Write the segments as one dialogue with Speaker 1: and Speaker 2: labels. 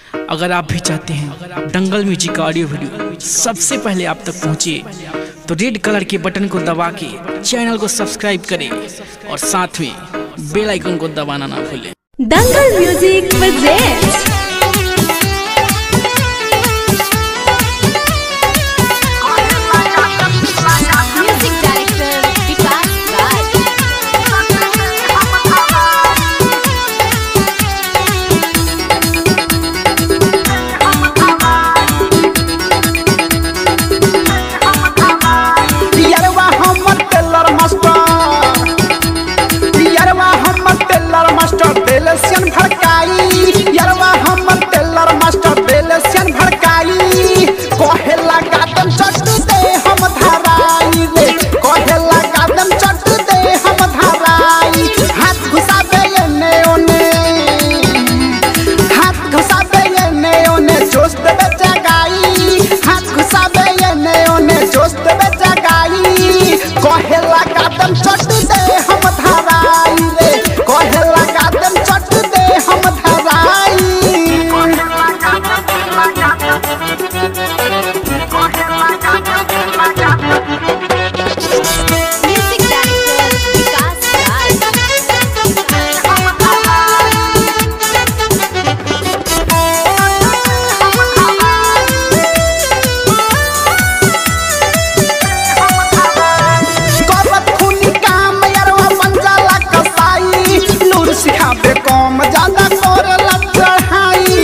Speaker 1: अगर आप भी चाहते हैं दंगल म्यूजिक का ऑडियो वीडियो सबसे पहले आप तक पहुंचे तो रेड कलर के बटन को दबा के चैनल को सब्सक्राइब करें और साथ में बेल आइकन को दबाना ना भूलें।
Speaker 2: Dangal music presents music director Vikas Raj.
Speaker 3: यारवा हमर टेलर मास्टर बेलसियन भड़काई। यारवा हमर टेलर मास्टर बेलसियन भड़काई। कहेला गादम चट दे हम धराई रे, कहेला गादम चट दे हम धराई। हाथ घुसाबे एने ओने, हाथ घुसाबे एने ओने जोश देबे जगाई। हाथ घुसाबे एने ओने जोश देबे जगाई। कहेला गादम चट दे हम धराई रे, कहेला गादम चट दे हम धराई।
Speaker 2: Music director Vikas Raj.
Speaker 3: करत खूनी काम यारवा मंजाला कसाई। नूर सिखाबे कम ज्यादा करेला चढ़ाई।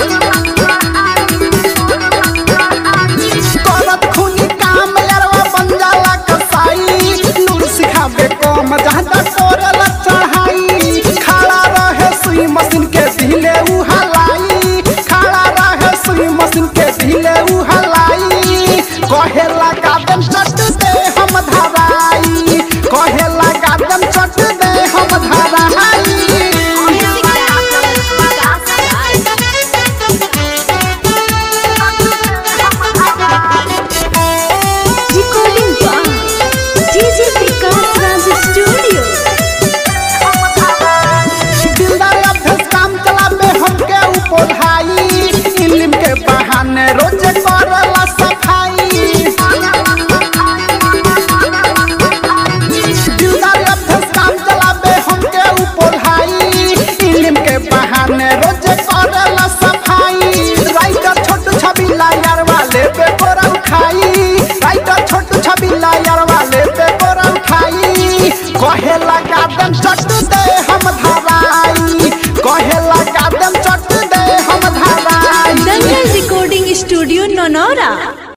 Speaker 3: करत खूनी काम यारवा मंजाला कसाई। नूर सिखाबे कम ज्यादा करेला चढ़ाई। खड़ा रहे सुई मशीन के ढीले उ हलाई। खड़ा रहे सुई मशीन के ढीले उ हलाई। कहेला गादम चट दे हम धराई, कहेला गादम चट दे हम धराई।
Speaker 2: Music director Vikas Raj. Recording by DJ Vikas Raj studio.
Speaker 3: दिलदार अभ्यास काम चलाबे हमके ऊपर हाई। इल्म के बहाने रोजे करला सफाई। दिलदार अभ्यास काम चलाबे हमके ऊपर हाई। इल्म के बहाने रोजे करला सफाई। राइटर छोटू छबिला यार वाले पे कोरा उठाई। राइटर छोटू छबिला यार वाले पे कोरा उठाई। कहेला गादम चट दे हम धराई, कहेला गादम चट दे हम धराई।
Speaker 2: Dangal recording studio Naunaura.